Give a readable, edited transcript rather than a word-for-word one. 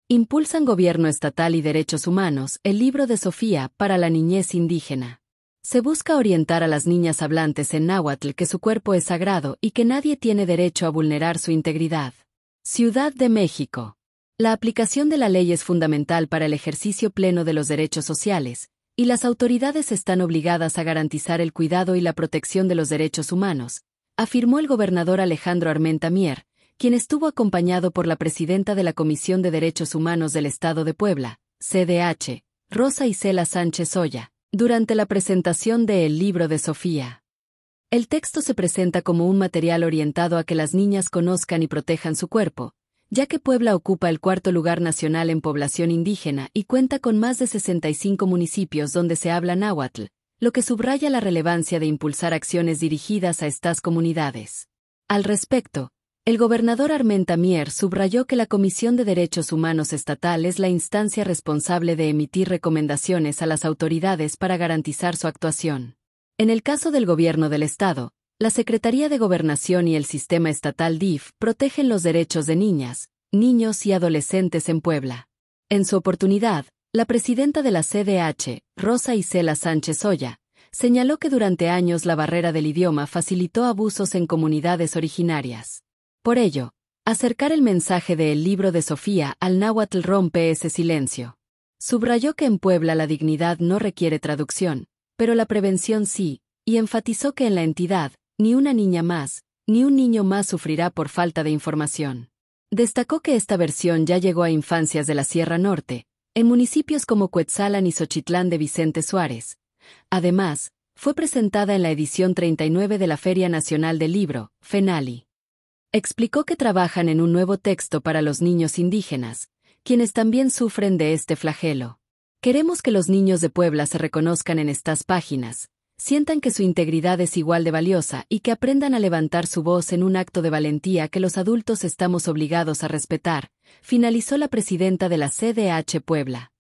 Impulsan Gobierno Estatal y Derechos Humanos, el libro de Sofía para la niñez indígena. Se busca orientar a las niñas hablantes en náhuatl que su cuerpo es sagrado y que nadie tiene derecho a vulnerar su integridad. Ciudad de México. La aplicación de la ley es fundamental para el ejercicio pleno de los derechos sociales, y las autoridades están obligadas a garantizar el cuidado y la protección de los derechos humanos, afirmó el gobernador Alejandro Armenta Mier, quien estuvo acompañado por la presidenta de la Comisión de Derechos Humanos del Estado de Puebla, CDH, Rosa Isela Sánchez Oya, durante la presentación de El libro de Sofía. El texto se presenta como un material orientado a que las niñas conozcan y protejan su cuerpo, ya que Puebla ocupa el cuarto lugar nacional en población indígena y cuenta con más de 65 municipios donde se habla náhuatl, lo que subraya la relevancia de impulsar acciones dirigidas a estas comunidades. Al respecto, el gobernador Armenta Mier subrayó que la Comisión de Derechos Humanos Estatal es la instancia responsable de emitir recomendaciones a las autoridades para garantizar su actuación. En el caso del Gobierno del Estado, la Secretaría de Gobernación y el Sistema Estatal DIF protegen los derechos de niñas, niños y adolescentes en Puebla. En su oportunidad, la presidenta de la CDH, Rosa Isela Sánchez Oya, señaló que durante años la barrera del idioma facilitó abusos en comunidades originarias. Por ello, acercar el mensaje de El libro de Sofía al náhuatl rompe ese silencio. Subrayó que en Puebla la dignidad no requiere traducción, pero la prevención sí, y enfatizó que en la entidad, ni una niña más, ni un niño más sufrirá por falta de información. Destacó que esta versión ya llegó a infancias de la Sierra Norte, en municipios como Cuetzalan y Xochitlán de Vicente Suárez. Además, fue presentada en la edición 39 de la Feria Nacional del Libro, FENALI. Explicó que trabajan en un nuevo texto para los niños indígenas, quienes también sufren de este flagelo. Queremos que los niños de Puebla se reconozcan en estas páginas, sientan que su integridad es igual de valiosa y que aprendan a levantar su voz en un acto de valentía que los adultos estamos obligados a respetar, finalizó la presidenta de la CDH Puebla.